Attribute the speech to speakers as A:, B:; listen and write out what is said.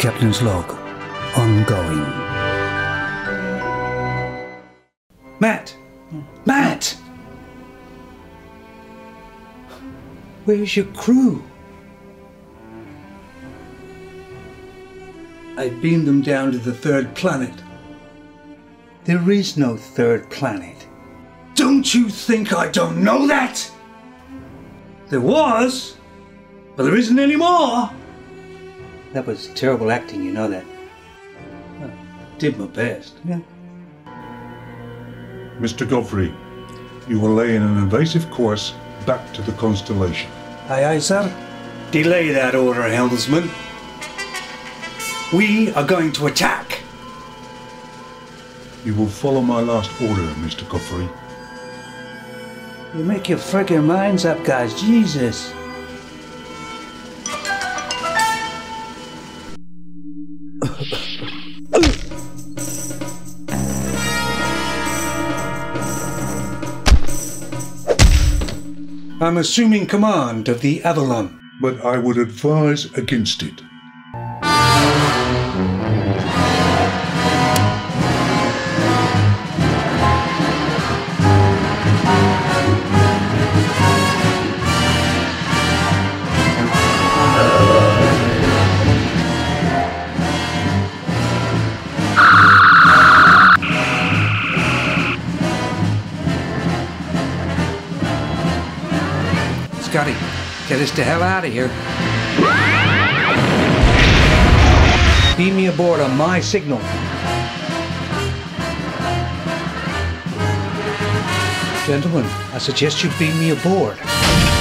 A: Captain's log. Ongoing. Matt! Matt! Where's your crew? I beamed them down to the third planet. There is no third planet. Don't you think I don't know that? There was, but there isn't anymore. That was terrible acting, you know that. I did my best. Yeah.
B: Mr. Godfrey, you will lay in an evasive course back to the Constellation.
A: Aye, aye, sir. Delay that order, helmsman. We are going to attack.
B: You will follow my last order, Mr. Godfrey.
A: You make your friggin' minds up, guys. Jesus. I'm assuming command of the Avalon.
B: But I would advise against it.
A: Scotty, get us the hell out of here. Beam me aboard on my signal. Gentlemen, I suggest you beam me aboard.